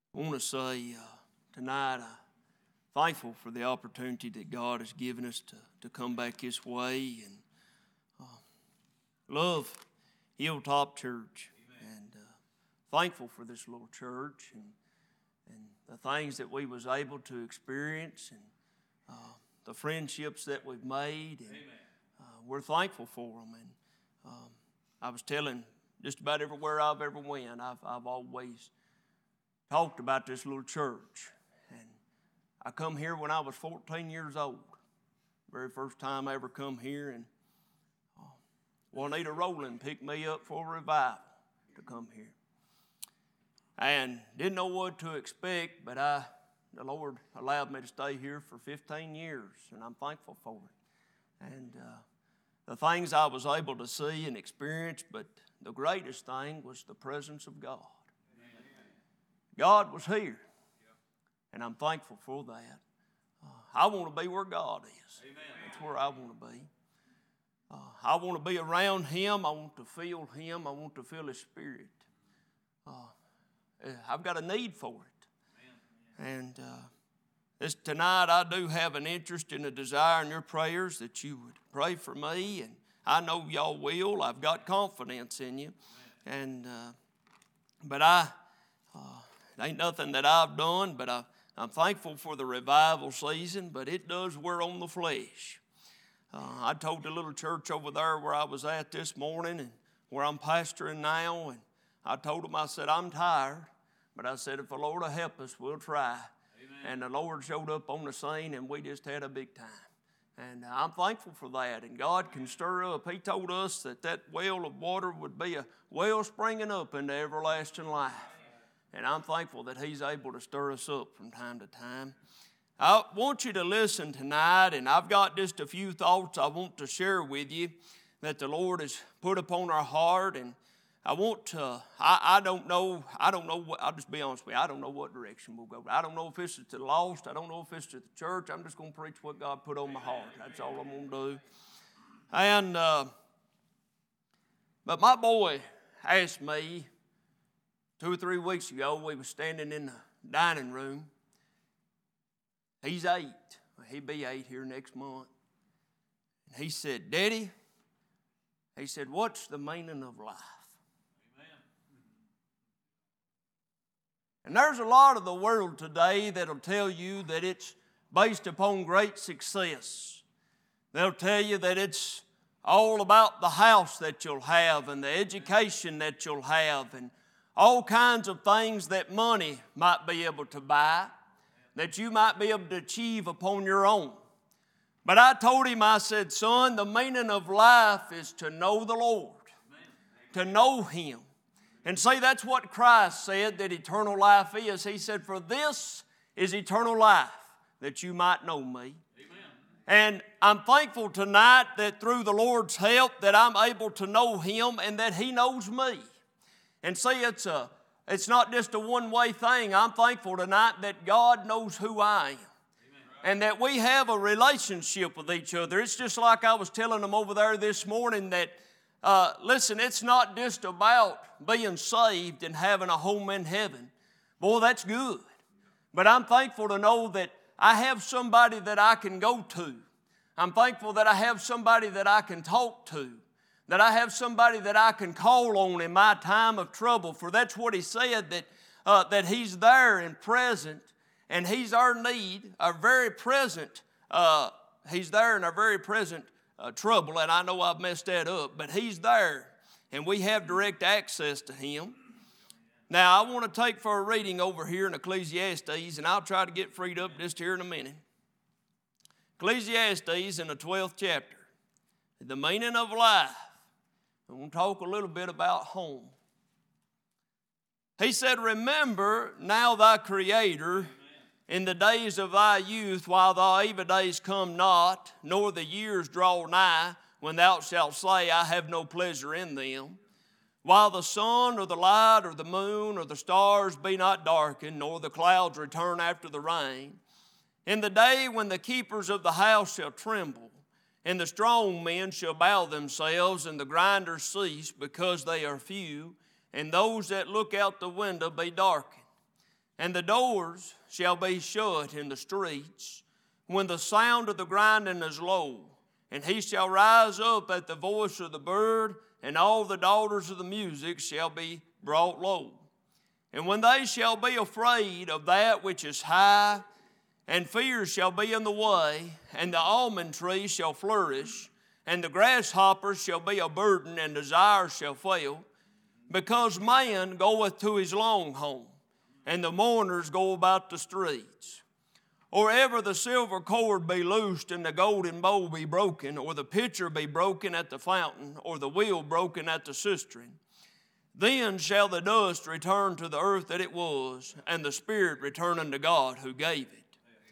I want to say tonight I'm thankful for the opportunity that God has given us to come back this way and love Hilltop Church. Amen. And thankful for this little church and the things that we was able to experience and the friendships that we've made. And we're thankful for them. And I was telling just about everywhere I've ever went, I've always talked about this little church. And I come here when I was 14 years old. Very first time I ever come here, and Juanita Rowland picked me up for a revival to come here. And didn't know what to expect, but the Lord allowed me to stay here for 15 years, and I'm thankful for it. And the things I was able to see and experience, but the greatest thing was the presence of God. God was here, and I'm thankful for that. I want to be where God is. That's where I want to be. I want to be around Him. I want to feel Him. I want to feel His Spirit. I've got a need for it. And tonight I do have an interest and a desire in your prayers that you would pray for me. And I know y'all will. I've got confidence in you. And but it ain't nothing that I've done, but I'm thankful for the revival season, but it does wear on the flesh. I told the little church over there where I was at this morning and where I'm pastoring now, and I told them, I said, I'm tired, but I said, if the Lord will help us, we'll try. Amen. And the Lord showed up on the scene, and we just had a big time. And I'm thankful for that, and God can stir up. He told us that well of water would be a well springing up into everlasting life. And I'm thankful that He's able to stir us up from time to time. I want you to listen tonight, and I've got just a few thoughts I want to share with you that the Lord has put upon our heart. And I want to, I don't know, I'll just be honest with you, I don't know what direction we'll go. I don't know if this is to the lost, I don't know if it's to the church. I'm just going to preach what God put on my heart. That's all I'm going to do. And, but my boy asked me 2 or 3 weeks ago, we were standing in the dining room. He's 8. He'll be 8 here next month. And he said, Daddy, he said, what's the meaning of life? Amen. And there's a lot of the world today that'll tell you that it's based upon great success. They'll tell you that it's all about the house that you'll have and the education that you'll have and all kinds of things that money might be able to buy, that you might be able to achieve upon your own. But I told him, I said, son, the meaning of life is to know the Lord, to know Him. And see, that's what Christ said that eternal life is. He said, for this is eternal life, that you might know me. And I'm thankful tonight that through the Lord's help that I'm able to know Him and that He knows me. And see, it's not just a one-way thing. I'm thankful tonight that God knows who I am. Amen. And that we have a relationship with each other. It's just like I was telling them over there this morning that, listen, it's not just about being saved and having a home in heaven. Boy, that's good. But I'm thankful to know that I have somebody that I can go to. I'm thankful that I have somebody that I can talk to. That I have somebody that I can call on in my time of trouble. For that's what He said, that He's there and present, and He's our need, our very present. He's there in our very present trouble, and I know I've messed that up, but He's there, and we have direct access to Him. Now, I want to take for a reading over here in Ecclesiastes, and I'll try to get freed up just here in a minute. Ecclesiastes in the 12th chapter, the meaning of life. I'm going to talk a little bit about home. He said, remember now thy Creator in the days of thy youth, while thy evil days come not, nor the years draw nigh, when thou shalt say, I have no pleasure in them. While the sun or the light or the moon or the stars be not darkened, nor the clouds return after the rain. In the day when the keepers of the house shall tremble, and the strong men shall bow themselves, and the grinders cease, because they are few, and those that look out the window be darkened. and the doors shall be shut in the streets, when the sound of the grinding is low. And he shall rise up at the voice of the bird, and all the daughters of the music shall be brought low. And when they shall be afraid of that which is high, and fear shall be in the way, and the almond tree shall flourish, and the grasshoppers shall be a burden, and desire shall fail, because man goeth to his long home, and the mourners go about the streets. Or ever the silver cord be loosed, and the golden bowl be broken, or the pitcher be broken at the fountain, or the wheel broken at the cistern, then shall the dust return to the earth that it was, and the spirit return unto God who gave it.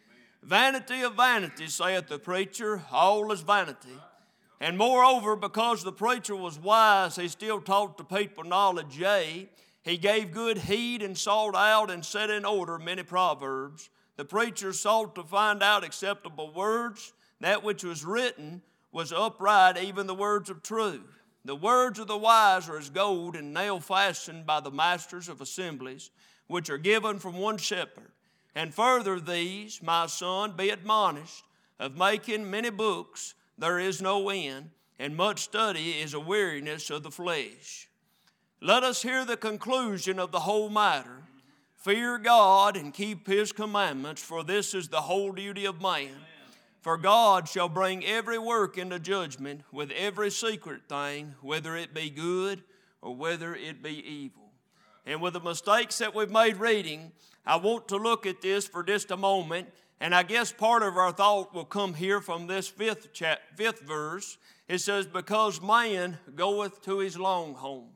Vanity of vanities, saith the preacher, all is vanity. And moreover, because the preacher was wise, he still taught the people knowledge, yea, he gave good heed and sought out and set in order many proverbs. The preacher sought to find out acceptable words. That which was written was upright, even the words of truth. The words of the wise are as gold and nail fastened by the masters of assemblies, which are given from one shepherd. And further these, my son, be admonished, of making many books there is no end, and much study is a weariness of the flesh. Let us hear the conclusion of the whole matter. Fear God and keep His commandments, for this is the whole duty of man. For God shall bring every work into judgment with every secret thing, whether it be good or whether it be evil. And with the mistakes that we've made reading, I want to look at this for just a moment, and I guess part of our thought will come here from this fifth verse. It says, because man goeth to his long home.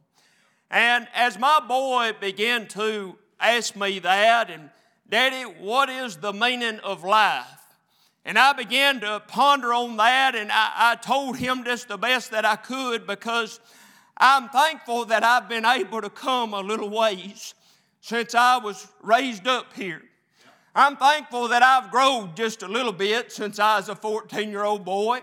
And as my boy began to ask me that, and Daddy, what is the meaning of life? And I began to ponder on that, and I told him just the best that I could, because I'm thankful that I've been able to come a little ways since I was raised up here. I'm thankful that I've grown just a little bit since I was a 14-year-old boy.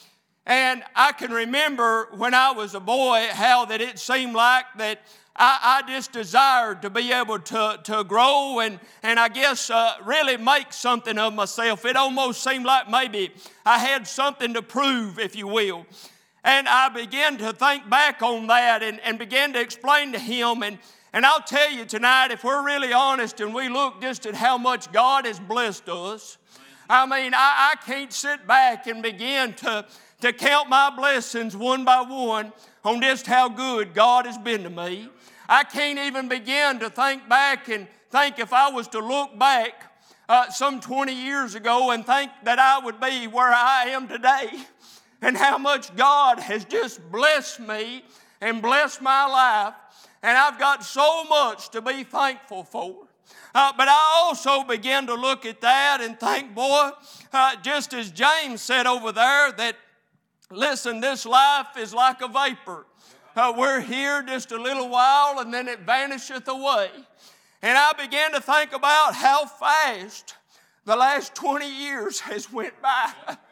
And I can remember when I was a boy how that it seemed like that I just desired to be able to grow and I guess really make something of myself. It almost seemed like maybe I had something to prove, if you will. And I began to think back on that and began to explain to him. And I'll tell you tonight, if we're really honest and we look just at how much God has blessed us, I mean, I can't sit back and begin to count my blessings one by one on just how good God has been to me. I can't even begin to think back and think if I was to look back some 20 years ago and think that I would be where I am today and how much God has just blessed me and blessed my life. And I've got so much to be thankful for. But I also began to look at that and think, boy, just as James said over there, that, listen, this life is like a vapor. We're here just a little while and then it vanisheth away. And I began to think about how fast the last 20 years has went by.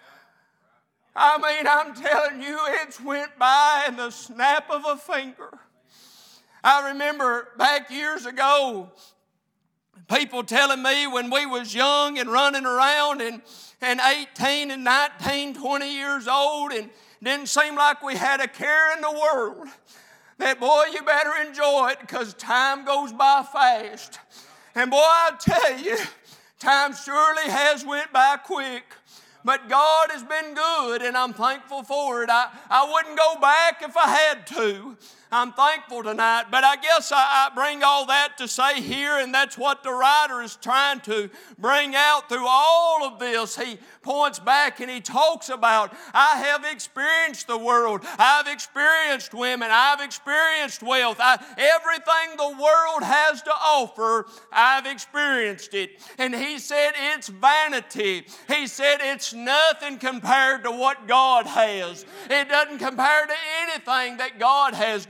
I mean, I'm telling you, it's went by in the snap of a finger. I remember back years ago, people telling me when we was young and running around and 18 and 19, 20 years old and didn't seem like we had a care in the world, that, boy, you better enjoy it because time goes by fast. And, boy, I'll tell you, time surely has went by quick. But God has been good, and I'm thankful for it. I wouldn't go back if I had to. I'm thankful tonight, but I guess I bring all that to say here, and that's what the writer is trying to bring out through all of this. He points back and he talks about, I have experienced the world. I've experienced women. I've experienced wealth. Everything the world has to offer, I've experienced it. And he said it's vanity. He said it's nothing compared to what God has. It doesn't compare to anything that God has to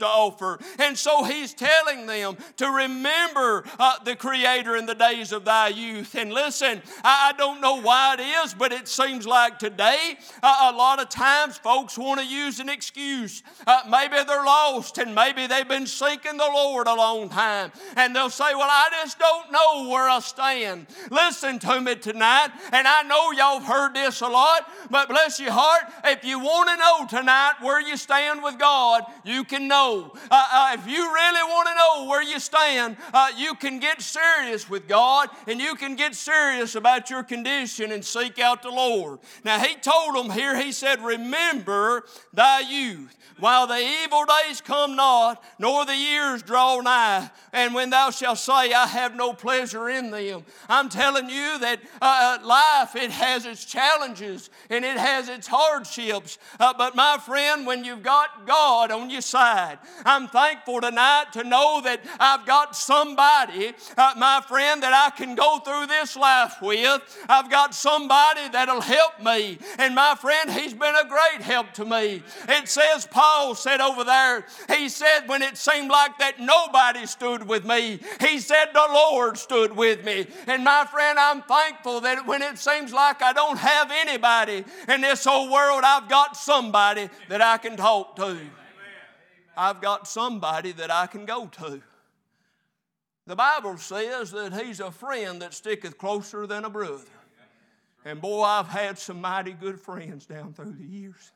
to offer. And so he's telling them to remember the Creator in the days of thy youth. And listen, I don't know why it is, but it seems like today a lot of times folks want to use an excuse. Maybe they're lost and maybe they've been seeking the Lord a long time. And they'll say, well, I just don't know where I stand. Listen to me tonight, and I know y'all have heard this a lot, but bless your heart, if you want to know tonight where you stand with God, you can know. If you really want to know where you stand, you can get serious with God, and you can get serious about your condition and seek out the Lord. Now, he told them here, he said, remember thy youth, while the evil days come not, nor the years draw nigh, and when thou shalt say, I have no pleasure in them. I'm telling you that life, it has its challenges and it has its hardships. But my friend, when you've got God on your side, I'm thankful tonight to know that I've got somebody, my friend, that I can go through this life with. I've got somebody that'll help me. And my friend, he's been a great help to me. It says, Paul said over there, he said when it seemed like that nobody stood with me, he said the Lord stood with me. And my friend, I'm thankful that when it seems like I don't have anybody in this whole world, I've got somebody that I can talk to. I've got somebody that I can go to. The Bible says that he's a friend that sticketh closer than a brother. And boy, I've had some mighty good friends down through the years.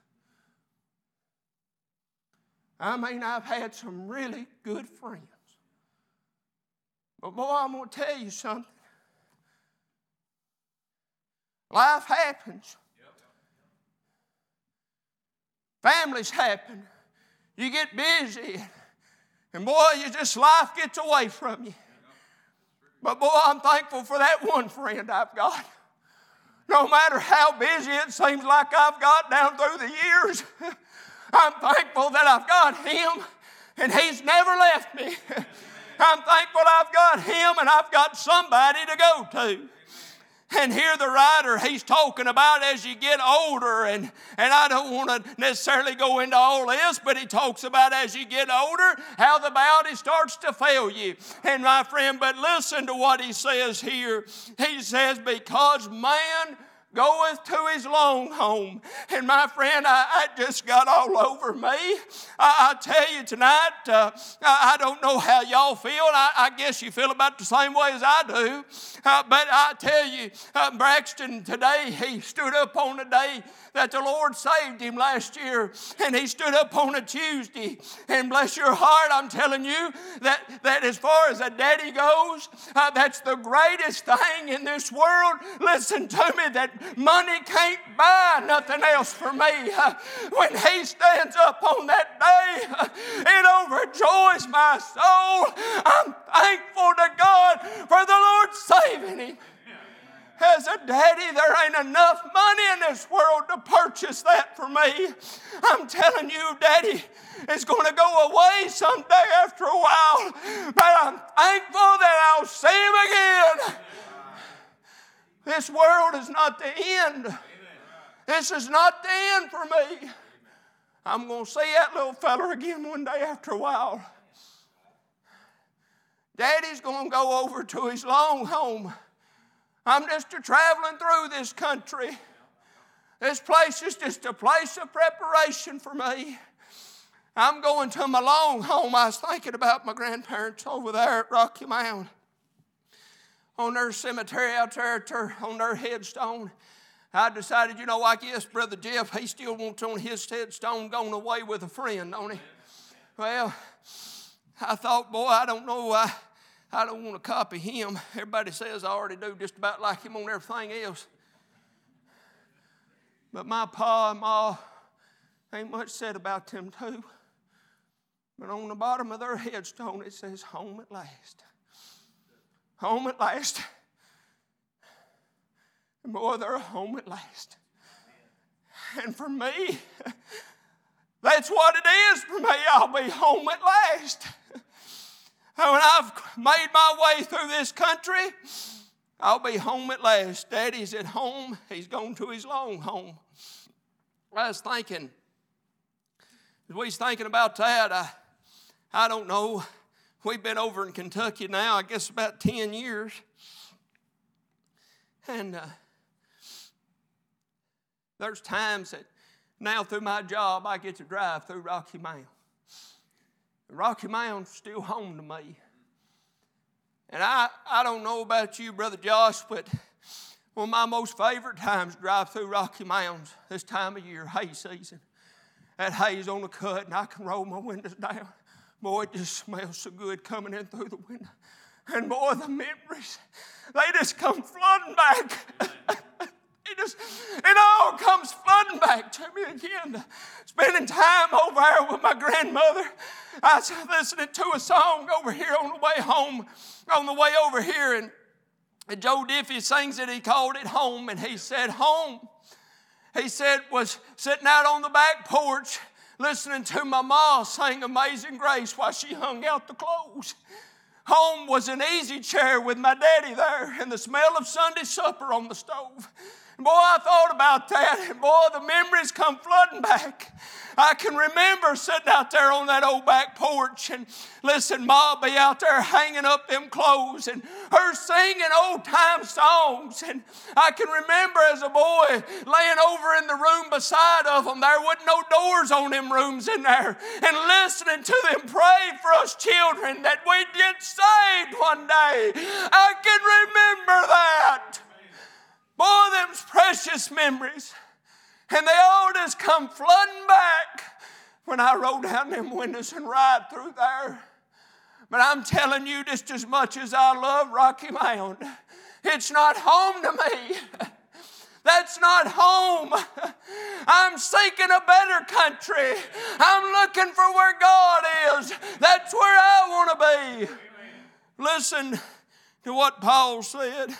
I mean, I've had some really good friends. But boy, I'm going to tell you something. Life happens. Families happen. You get busy. And boy, life gets away from you. But boy, I'm thankful for that one friend I've got. No matter how busy it seems like I've got down through the years, I'm thankful that I've got him and he's never left me. I'm thankful I've got him and I've got somebody to go to. And here the writer, he's talking about as you get older, and I don't want to necessarily go into all this, but he talks about as you get older, how the body starts to fail you. And my friend, but listen to what he says here. He says, because man goeth to his long home. And my friend, I just got all over me. I tell you tonight, I don't know how y'all feel. I guess you feel about the same way as I do. But I tell you, Braxton today, he stood up on the day that the Lord saved him last year. And he stood up on a Tuesday. And bless your heart, I'm telling you that as far as a daddy goes, that's the greatest thing in this world. Listen to me, that money can't buy nothing else for me. When he stands up on that day, it overjoys my soul. I'm thankful to God for the Lord saving him. As a daddy, there ain't enough money in this world to purchase that for me. I'm telling you, Daddy is going to go away someday after a while. But I'm thankful that I'll see him again. This world is not the end. This is not the end for me. I'm going to see that little fella again one day after a while. Daddy's going to go over to his long home. I'm just traveling through this country. This place is just a place of preparation for me. I'm going to my long home. I was thinking about my grandparents over there at Rocky Mount. On their cemetery out there, on their headstone, I decided, I guess Brother Jeff, he still wants on his headstone going away with a friend, don't he? Well, I thought, boy, I don't know. I don't want to copy him. Everybody says I already do just about like him on everything else. But my pa and ma, ain't much said about them too. But on the bottom of their headstone it says, home at last. Home at last. And boy, they're home at last. And for me, that's what it is for me. I'll be home at last. When I've made my way through this country, I'll be home at last. Daddy's at home. He's gone to his long home. I was thinking, as we was thinking about that, I don't know, we've been over in Kentucky now, I guess about 10 years. And there's times that now through my job, I get to drive through Rocky Mount. Rocky Mount's still home to me. And I don't know about you, Brother Josh, but one of my most favorite times to drive through Rocky Mountains this time of year, hay season. That hay's on the cut and I can roll my windows down. Boy, it just smells so good coming in through the window. And boy, the memories, they just come flooding back. It all comes flooding back to me again. Spending time over there with my grandmother. I was listening to a song over here on the way home, on the way over here, and Joe Diffie sings it. He called it Home, and he said, home. He said, was sitting out on the back porch listening to my ma sing Amazing Grace while she hung out the clothes. Home was an easy chair with my daddy there and the smell of Sunday supper on the stove. And boy, I thought about that, and boy, the memories come flooding back. I can remember sitting out there on that old back porch and listen, Ma be out there hanging up them clothes and her singing old-time songs. And I can remember as a boy laying over in the room beside of them. There wasn't no doors on them rooms in there. And listening to them pray for us children that we'd get saved one day. I can remember that. Boy, them's precious memories. And they all just come flooding back when I roll down them windows and ride through there. But I'm telling you, just as much as I love Rocky Mount, it's not home to me. That's not home. I'm seeking a better country. I'm looking for where God is. That's where I want to be. Amen. Listen to what Paul said.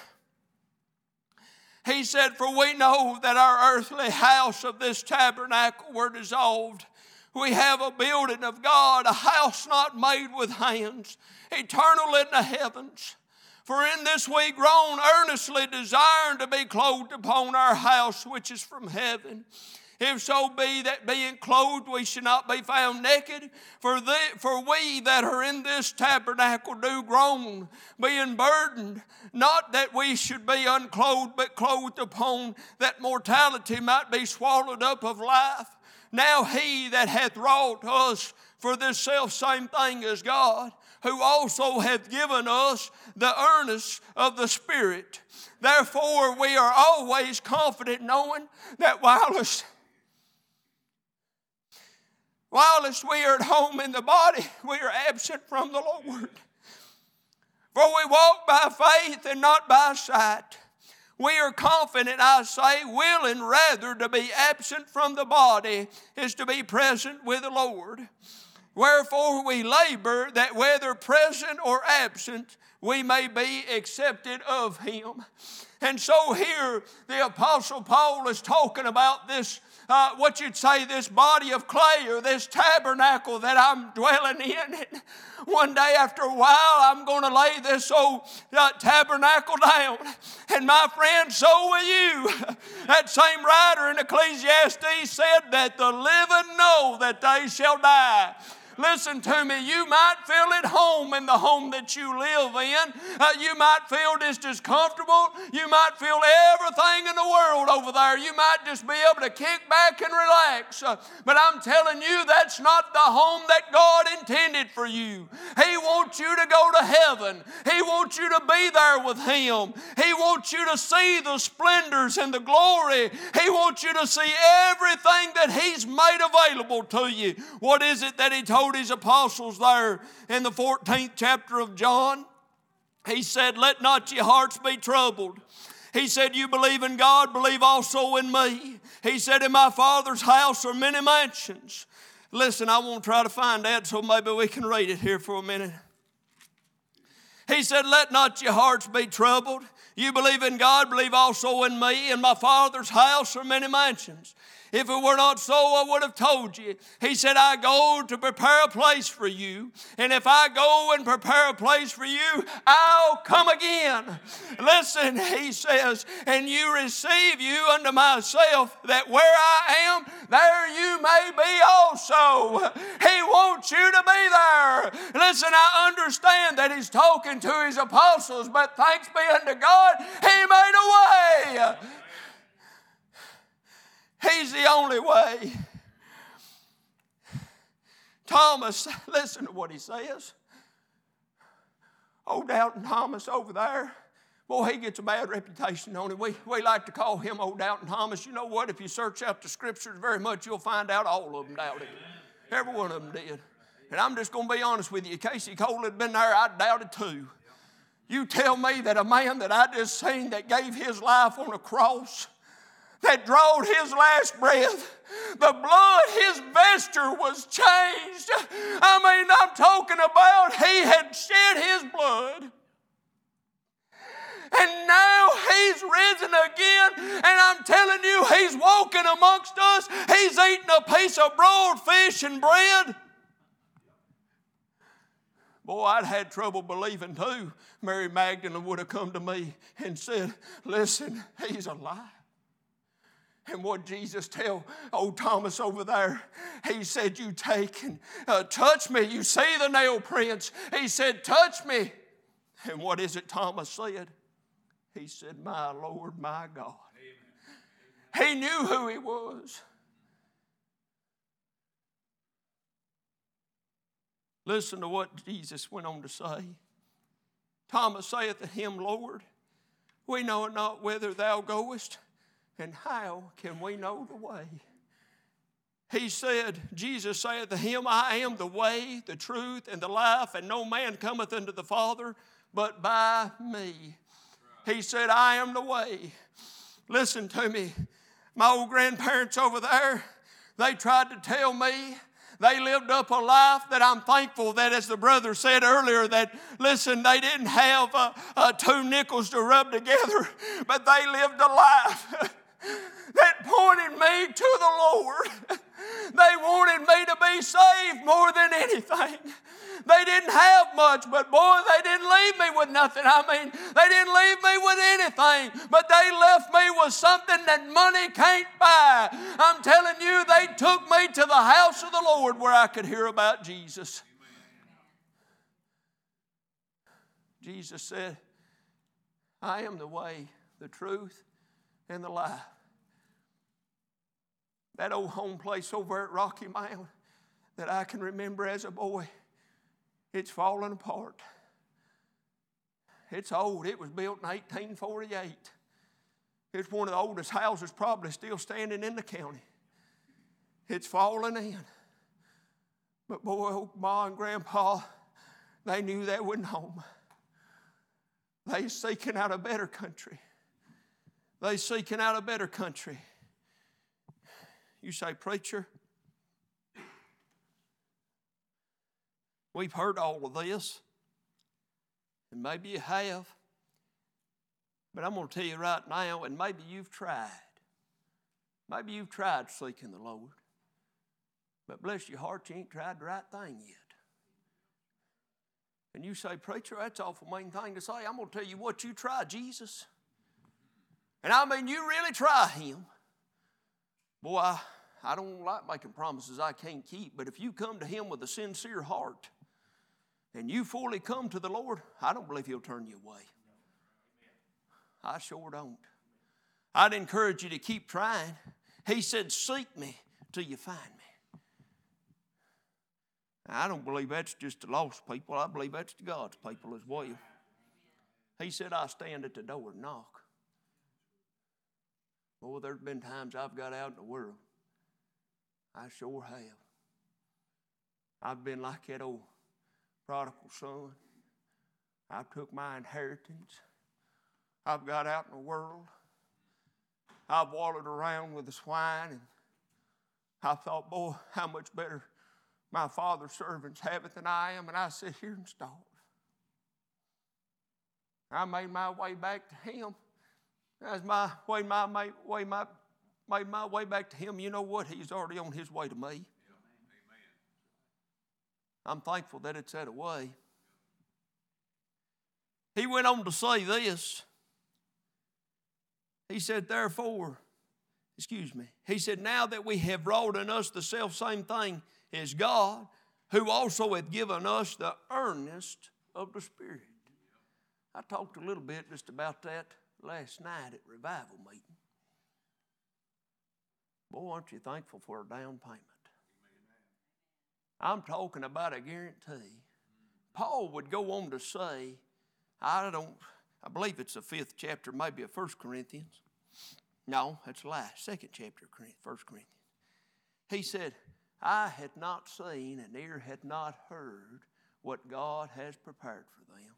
He said, for we know that our earthly house of this tabernacle were dissolved. We have a building of God, a house not made with hands, eternal in the heavens. For in this we groan, earnestly desiring to be clothed upon our house which is from heaven. If so be that being clothed we should not be found naked. For we that are in this tabernacle do groan, being burdened, not that we should be unclothed, but clothed upon, that mortality might be swallowed up of life. Now he that hath wrought us for this selfsame thing is God, who also hath given us the earnest of the Spirit. Therefore we are always confident, knowing that whilst we are at home in the body, we are absent from the Lord. For we walk by faith and not by sight. We are confident, I say, willing rather to be absent from the body is to be present with the Lord. Wherefore we labor that whether present or absent, we may be accepted of Him. And so here the Apostle Paul is talking about this, what you'd say, this body of clay or this tabernacle that I'm dwelling in. And one day after a while, I'm going to lay this old tabernacle down. And my friend, so will you. That same writer in Ecclesiastes said that the living know that they shall die. Listen to me, you might feel at home in the home that you live in. You might feel just as comfortable. You might feel everything in the world over there. You might just be able to kick back and relax. But I'm telling you, that's not the home that God intended for you. He wants you to go to heaven. He wants you to be there with Him. He wants you to see the splendors and the glory. He wants you to see everything that He's made available to you. What is it that He told His apostles there in the 14th chapter of John? He said, let not your hearts be troubled. He said, you believe in God, believe also in me. He said, in my Father's house are many mansions. Listen, I won't try to find that, so maybe we can read it here for a minute. He said, let not your hearts be troubled. You believe in God, believe also in me. In my Father's house are many mansions. If it were not so, I would have told you. He said, I go to prepare a place for you. And if I go and prepare a place for you, I'll come again. Listen, he says, and you receive you unto myself, that where I am, there you may be also. He wants you to be there. Listen, I understand that he's talking to his apostles, but thanks be unto God, he made a way. He's the only way. Thomas, listen to what he says. Old Doubting Thomas over there, boy, he gets a bad reputation on him. We like to call him Old Doubting Thomas. You know what? If you search out the Scriptures very much, you'll find out all of them doubted. Every one of them did. And I'm just going to be honest with you. Casey Cole had been there, I doubted too. You tell me that a man that I just seen that gave his life on a cross, that drawed his last breath, the blood, his vesture was changed. I mean, I'm talking about he had shed his blood. And now he's risen again, and I'm telling you, he's walking amongst us. He's eating a piece of broiled fish and bread. Boy, I'd had trouble believing too. Mary Magdalene would have come to me and said, listen, he's alive. And what Jesus tell old Thomas over there, he said, you take and touch me. You see the nail prints. He said, touch me. And what is it Thomas said? He said, my Lord, my God. Amen. He knew who he was. Listen to what Jesus went on to say. Thomas saith to him, Lord, we know not whither thou goest, and how can we know the way? He said, Jesus saith to him, I am the way, the truth, and the life, and no man cometh unto the Father but by me. He said, I am the way. Listen to me. My old grandparents over there, they tried to tell me. They lived up a life that I'm thankful that, as the brother said earlier, that, listen, they didn't have two nickels to rub together, but they lived a life that pointed me to the Lord. They wanted me to be saved more than anything. They didn't have much, but boy, they didn't leave me with nothing. I mean, they didn't leave me with anything, but they left me with something that money can't buy. I'm telling you, they took me to the house of the Lord where I could hear about Jesus. Jesus said, I am the way, the truth, and the life. That old home place over at Rocky Mountain that I can remember as a boy, it's falling apart. It's old. It was built in 1848. It's one of the oldest houses probably still standing in the county. It's falling in. But boy, old Ma and Grandpa, they knew they wasn't home. They seeking out a better country. They seeking out a better country. You say, preacher, we've heard all of this, and maybe you have, but I'm going to tell you right now, and maybe you've tried. Maybe you've tried seeking the Lord, but bless your heart, you ain't tried the right thing yet. And you say, preacher, that's an awful mean thing to say. I'm going to tell you what, you try Jesus. And I mean, you really try Him. Boy, I don't like making promises I can't keep, but if you come to Him with a sincere heart and you fully come to the Lord, I don't believe He'll turn you away. I sure don't. I'd encourage you to keep trying. He said, seek me till you find me. Now, I don't believe that's just the lost people. I believe that's the God's people as well. He said, I stand at the door and knock. Boy, there's been times I've got out in the world. I sure have. I've been like that old prodigal son. I took my inheritance. I've got out in the world. I've wallowed around with the swine, and I thought, boy, how much better my father's servants have it than I am, and I sit here and starve. I made my way back to Him. That's my way my made my way back to him, you know what? He's already on his way to me. I'm thankful that it's that way. He went on to say this. He said, he said, now that we have wrought in us the selfsame thing as God, who also hath given us the earnest of the Spirit. I talked a little bit just about that last night at revival meeting. Boy, aren't you thankful for a down payment? I'm talking about a guarantee. Paul would go on to say, I believe it's the 5th chapter, maybe of 1 Corinthians. No, that's the last, 2nd chapter of 1 Corinthians. He said, eye hath not seen and ear hath not heard what God has prepared for them.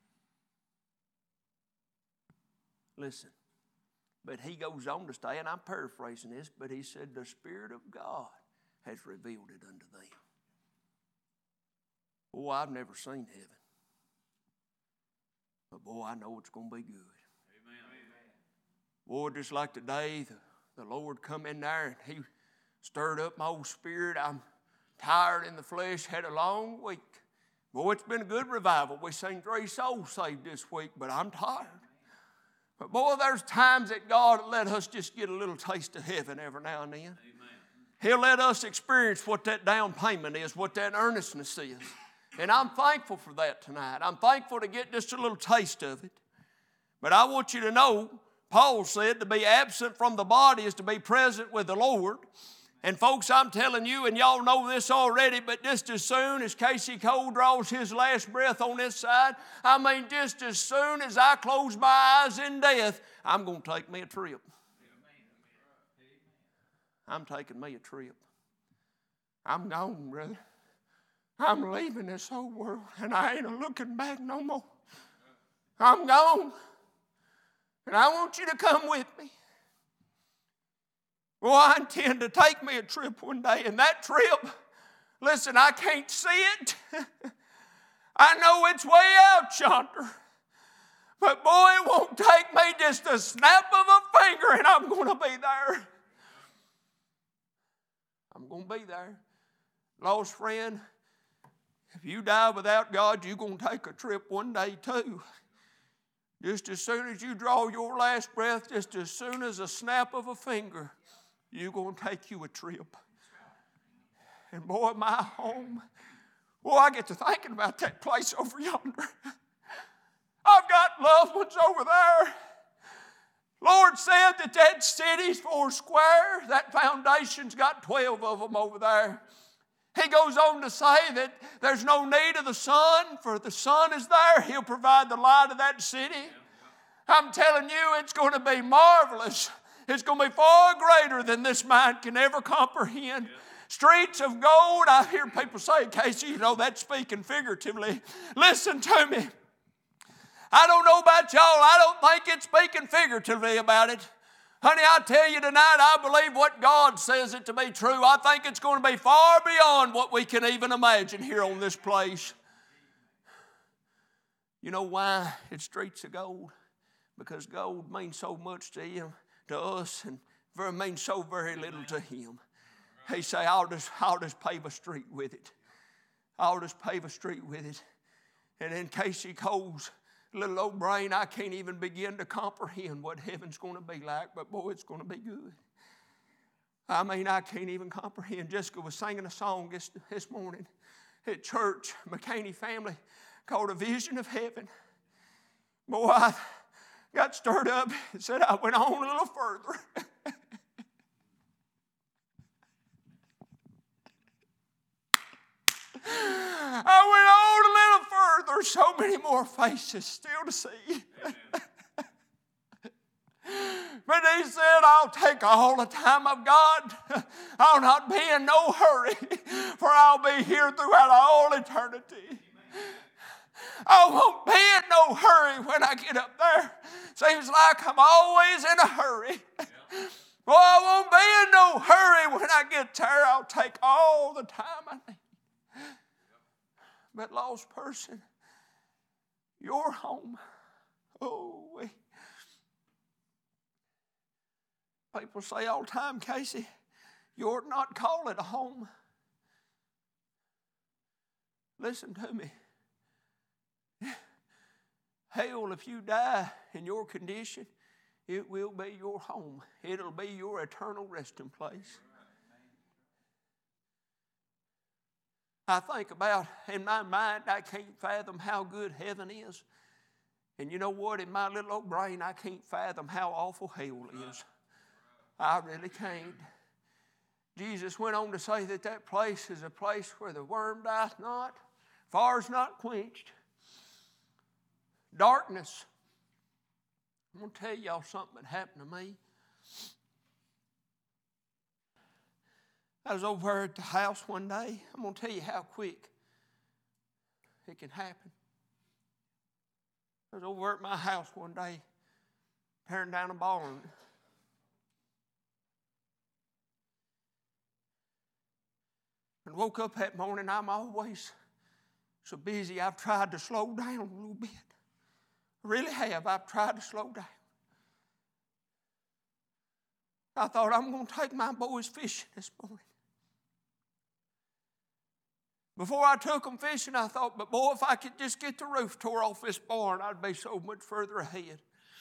Listen, but he goes on to say, and I'm paraphrasing this, but he said, the Spirit of God has revealed it unto them. Boy, I've never seen heaven. But boy, I know it's going to be good. Amen. Boy, just like today, the Lord come in there and he stirred up my old spirit. I'm tired in the flesh, had a long week. Boy, it's been a good revival. We seen 3 souls saved this week, but I'm tired. But boy, there's times that God will let us just get a little taste of heaven every now and then. Amen. He'll let us experience what that down payment is, what that earnestness is. And I'm thankful for that tonight. I'm thankful to get just a little taste of it. But I want you to know, Paul said to be absent from the body is to be present with the Lord. And folks, I'm telling you, and y'all know this already, but just as soon as Casey Cole draws his last breath on this side, I mean just as soon as I close my eyes in death, I'm going to take me a trip. I'm taking me a trip. I'm gone, brother. I'm leaving this whole world, and I ain't looking back no more. I'm gone, and I want you to come with me. Well, I intend to take me a trip one day, and that trip, listen, I can't see it. I know it's way out yonder, but boy, it won't take me just a snap of a finger, and I'm going to be there. I'm going to be there. Lost friend, if you die without God, you're going to take a trip one day too. Just as soon as you draw your last breath, just as soon as a snap of a finger, you're going to take you a trip. And boy, my home, boy, I get to thinking about that place over yonder. I've got loved ones over there. Lord said that city's 4 square. That foundation's got 12 of them over there. He goes on to say that there's no need of the sun, for the sun is there. He'll provide the light of that city. I'm telling you, it's going to be marvelous. It's going to be far greater than this mind can ever comprehend. Streets of gold. I hear people say, Casey, you know, that's speaking figuratively. Listen to me. I don't know about y'all. I don't think it's speaking figuratively about it. Honey, I tell you tonight, I believe what God says it to be true. I think it's going to be far beyond what we can even imagine here on this place. You know why it's streets of gold? Because gold means so much to him, to us, and means so very little to him. He say, I'll just pave a street with it. I'll just pave a street with it. And in Casey Cole's little old brain, I can't even begin to comprehend what heaven's going to be like, but boy, it's going to be good. I mean, I can't even comprehend. Jessica was singing a song this morning at church, McCaney family, called A Vision of Heaven. Boy, I got stirred up and said I went on a little further. I went on a little further. So many more faces still to see. But he said, I'll take all the time I've got. I'll not be in no hurry, for I'll be here throughout all eternity. I won't be in no hurry when I get up there. Seems like I'm always in a hurry. Well, I won't be in no hurry when I get there. I'll take all the time I need. But lost person, your home, oh, People say all the time, Casey, you ought not call it a home. Listen to me. Hell, if you die in your condition, it will be your home. It'll be your eternal resting place. I think about, in my mind, I can't fathom how good heaven is. And you know what? In my little old brain, I can't fathom how awful hell is. I really can't. Jesus went on to say that that place is a place where the worm dieth not, fire's not quenched. Darkness. I'm going to tell y'all something that happened to me. I was over at the house one day. I'm going to tell you how quick it can happen. I was over at my house one day, tearing down a barn. And woke up that morning. I'm always so busy, I've tried to slow down a little bit. I really have. I've tried to slow down. I thought, I'm going to take my boys fishing this morning. Before I took them fishing, I thought, but boy, if I could just get the roof tore off this barn, I'd be so much further ahead.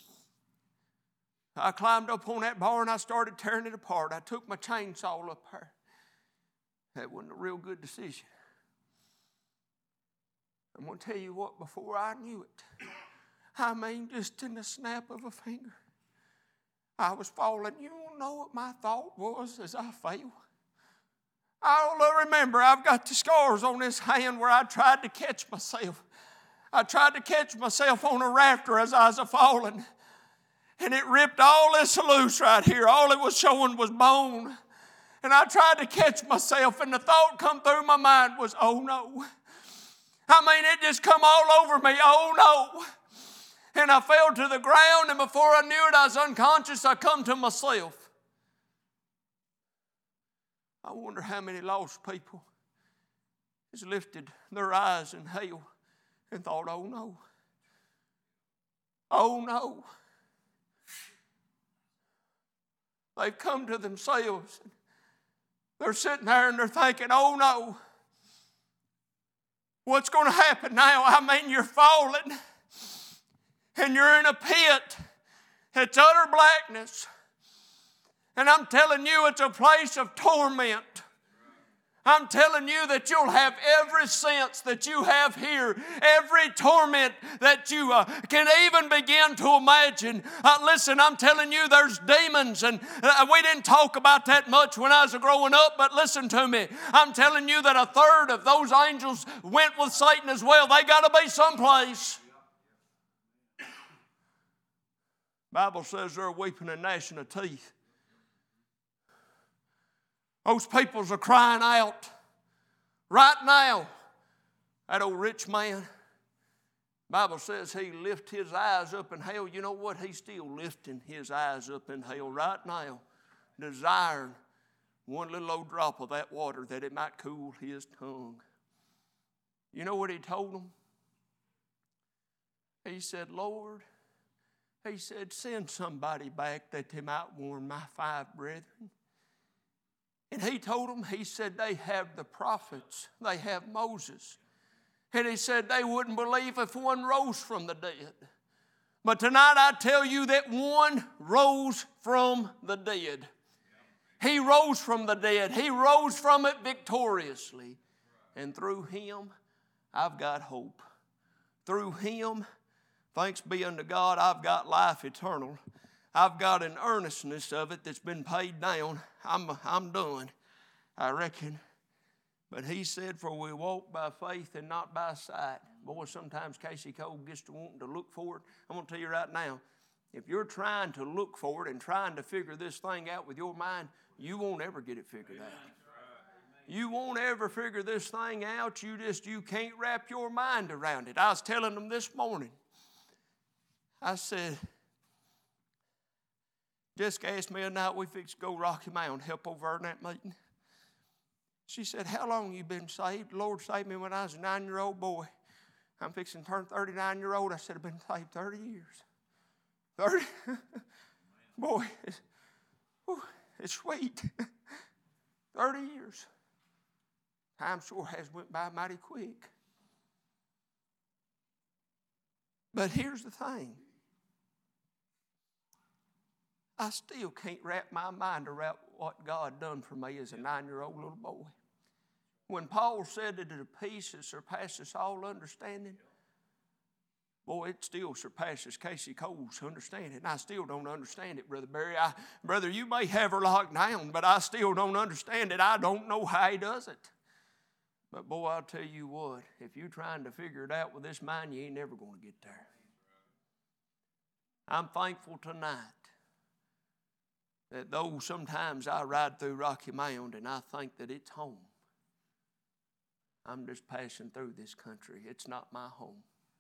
I climbed up on that barn. I started tearing it apart. I took my chainsaw up there. That wasn't a real good decision. I'm going to tell you what, before I knew it, I mean, just in the snap of a finger, I was falling. You don't know what my thought was as I fell. I remember I've got the scars on this hand where I tried to catch myself. I tried to catch myself on a rafter as I was falling. And it ripped all this loose right here. All it was showing was bone. And I tried to catch myself, and the thought come through my mind was, oh no. I mean, it just come all over me, oh no. And I fell to the ground, and before I knew it, I was unconscious. I come to myself. I wonder how many lost people has lifted their eyes in hell and thought, oh no. Oh no. They've come to themselves. They're sitting there and they're thinking, oh no. What's going to happen now? I mean, you're falling and you're in a pit. It's utter blackness. And I'm telling you, it's a place of torment. I'm telling you that you'll have every sense that you have here, every torment that you can even begin to imagine. Listen, I'm telling you, there's demons, and we didn't talk about that much when I was growing up, but listen to me. I'm telling you that a third of those angels went with Satan as well. They got to be someplace. The Bible says they're weeping and gnashing of teeth. Those peoples are crying out right now. That old rich man, the Bible says he lifted his eyes up in hell. You know what? He's still lifting his eyes up in hell right now, desiring one little old drop of that water that it might cool his tongue. You know what he told them? He said, Lord, he said, send somebody back that they might warn my 5 brethren. And he told them, he said, they have the prophets. They have Moses. And he said they wouldn't believe if one rose from the dead. But tonight I tell you that one rose from the dead. He rose from the dead. He rose from it victoriously. And through him, I've got hope. Through him, thanks be unto God, I've got life eternal. I've got an earnestness of it that's been paid down. I'm done, I reckon. But he said, for we walk by faith and not by sight. Boy, sometimes Casey Cole gets to wanting to look for it. I'm going to tell you right now, if you're trying to look for it and trying to figure this thing out with your mind, you won't ever get it figured out. You won't ever figure this thing out. You can't wrap your mind around it. I was telling them this morning. I said, Jessica asked me a night we fixed to go Rocky Mountain, help over in that meeting. She said, how long you been saved? The Lord saved me when I was a 9-year-old boy. I'm fixing to turn 39-year-old. I said, I've been saved 30 years. 30? Boy, Whew, it's sweet. 30 years. Time sure has went by mighty quick. But here's the thing. I still can't wrap my mind around what God done for me as a 9-year-old little boy. When Paul said that the peace that surpasses all understanding, boy, it still surpasses Casey Cole's understanding. I still don't understand it, Brother Barry. Brother, you may have her locked down, but I still don't understand it. I don't know how he does it. But boy, I'll tell you what, if you're trying to figure it out with this mind, you ain't never going to get there. I'm thankful tonight that though sometimes I ride through Rocky Mound and I think that it's home, I'm just passing through this country. It's not my home.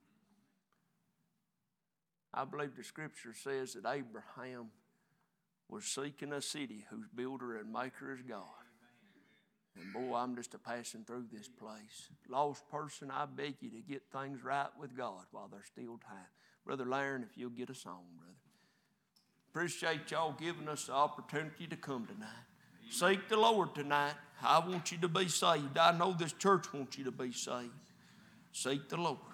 I believe the scripture says that Abraham was seeking a city whose builder and maker is God. And boy, I'm just passing through this place. Lost person, I beg you to get things right with God while there's still time. Brother Laren, if you'll get us on, brother. Appreciate y'all giving us the opportunity to come tonight. Seek the Lord tonight. I want you to be saved. I know this church wants you to be saved. Seek the Lord.